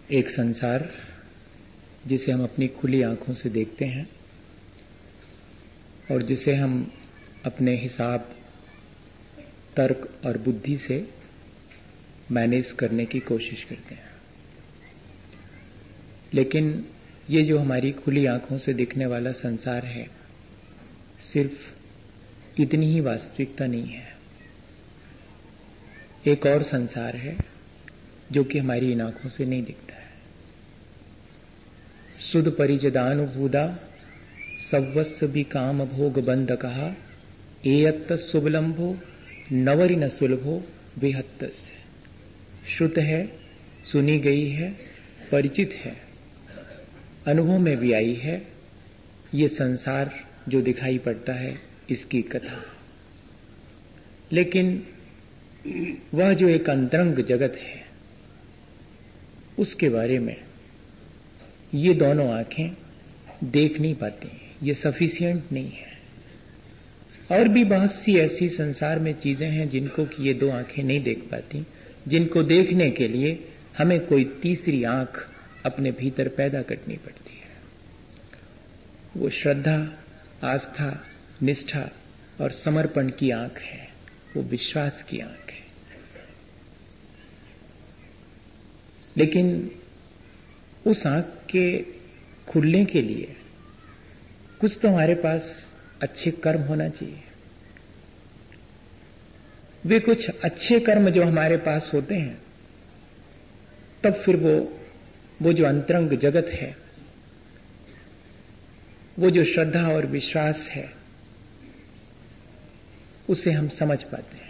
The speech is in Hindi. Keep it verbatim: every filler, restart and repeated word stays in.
एक संसार जिसे हम अपनी खुली आंखों से देखते हैं और जिसे हम अपने हिसाब, तर्क और बुद्धि से मैनेज करने की कोशिश करते हैं। लेकिन ये जो हमारी खुली आंखों से दिखने वाला संसार है, सिर्फ इतनी ही वास्तविकता नहीं है। एक और संसार है जो कि हमारी इन आंखों से नहीं दिखता है। सुध परिजदानुभूदा सवस्व भी काम भोग बंध कहा, एयत्त सुबलंभो नवरि न सुलभो विहत्त। श्रुत है, सुनी गई है, परिचित है, अनुभव में भी आई है। ये संसार जो दिखाई पड़ता है, इसकी कथा। लेकिन वह जो एक अंतरंग जगत है, उसके बारे में ये दोनों आंखें देख नहीं पाती, ये सफिशिएंट नहीं है। और भी बहुत सी ऐसी संसार में चीजें हैं जिनको कि ये दो आंखें नहीं देख पाती, जिनको देखने के लिए हमें कोई तीसरी आंख अपने भीतर पैदा करनी पड़ती है। वो श्रद्धा, आस्था, निष्ठा और समर्पण की आंख है, वो विश्वास की आंख है। लेकिन उस आंख के खुलने के लिए कुछ तो हमारे पास अच्छे कर्म होना चाहिए। वे कुछ अच्छे कर्म जो हमारे पास होते हैं, तब फिर वो वो जो अंतरंग जगत है, वो जो श्रद्धा और विश्वास है, उसे हम समझ पाते हैं।